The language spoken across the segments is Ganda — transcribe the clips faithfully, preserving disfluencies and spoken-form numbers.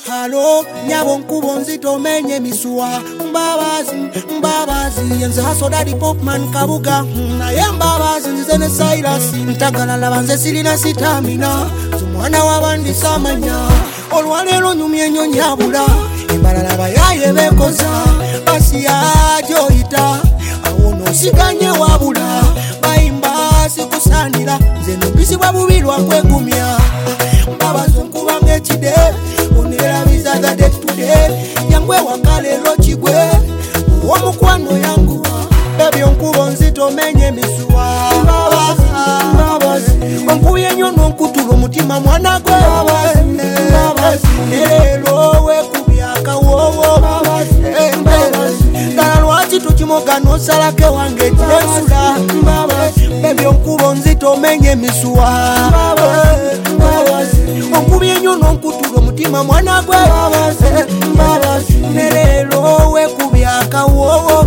halo nyabo nkubo nzito menye misuwa mbabazi mbabazi yenze haso daddy popman kabuga na yambabazi nzene Silas ntagala labanze silina sitamina zumwana wabandi samanya olwalero nyumye nyonyabula imbalala bayaye bekoza basi yajo ita awono siganye wabula bayimba sikusanira zeno bisi babubilwa kwegumya mbabazi nkuba ngekide onera bizaga de today yangwe wakale lochigwe omukwano yangu bebyo nkubo nzito menye misuwa mbabazi mbabazi onkuye nyono nkutulo mutima mwana gwe mbabazi lelo we kubyaka wowo mbabazi dala lwaki tukimogano salake wange jesula mbabazi bebyo nkubo nzito menye misuwa mbabazi onkubye nyono nkutulo mutima mwana gwe mbabazi lelo we kubyaka wowo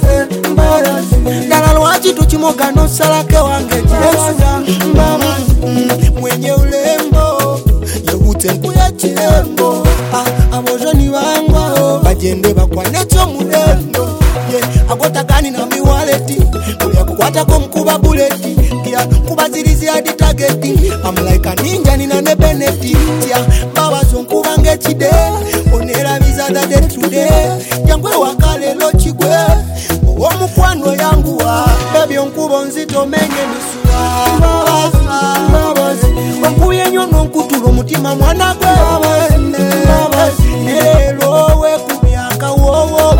dala lwaki tukimogano salake wange jesula mbabazi mwenye ulembo yewute nkuya chilembo abojoni bangwa bagende bakwane cyo mulendo agotagani na miwaleti kuya kukwata ko mkuba buleti kia kubazirizi hadi targeti I'm like a ninja nina ne benefit ya baba zonkuba ngechide onera bizaga de today yangwe wakale lochigwe omukwano yangu wa baby onkubo nzito menye misuwa mbabazi onkuye nyono nkutulo mutima mwana gwe mbabazi lelo we kubyaka wowo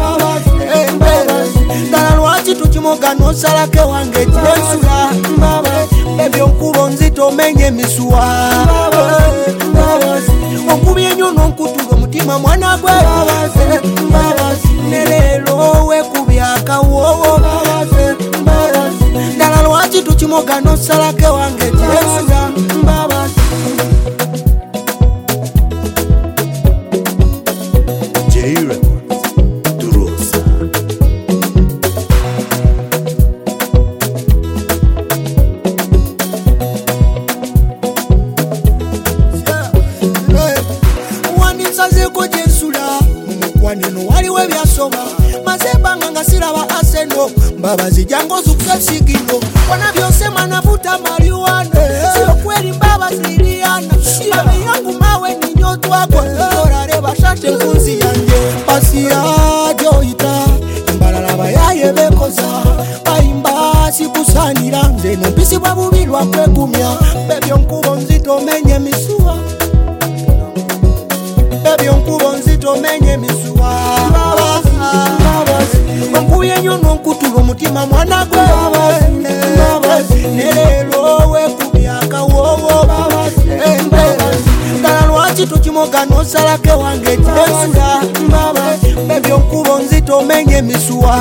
dala lwaki tukimogano salake wange jesula mbabazi baby onkubo nzito menye misuwa mbabazi onkubye nyono nkutulo mutima mwana gwe mbabazi lelo we kubyaka wowo dala lwaki tukimogano salake wange jesula mbabazi J-Records, Durosa. Wandisaze ko jesula mukwaneno waliwe byasoba mazebanga ngasiraba aseno mbabazi jango zukashigino wana byose manavuta mariwana sio kweli mbabazi liliana babe yangu mawe ni nyoto wako orare bashate kunzi yanje basi yajo ita imbalala bayaye bekoza bayimba sikusanira nzeno bisi babubilwa kwegumya bebyo nkubo nzito menye misuwa bebyo nkubo nzito menye misuwa onkuye nyono nkutulo mutima mwana gwe lelo we kubyaka wowo dala lwaki tukimogano salake wange jesula bebyo nkubo nzito menye misuwa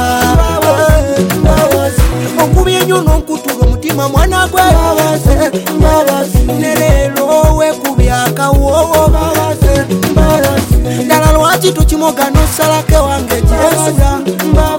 onkubye nyono nkutulo mutima mwana gwe lelo we kubyaka wowo dala lwaki tukimogano salake wange jesula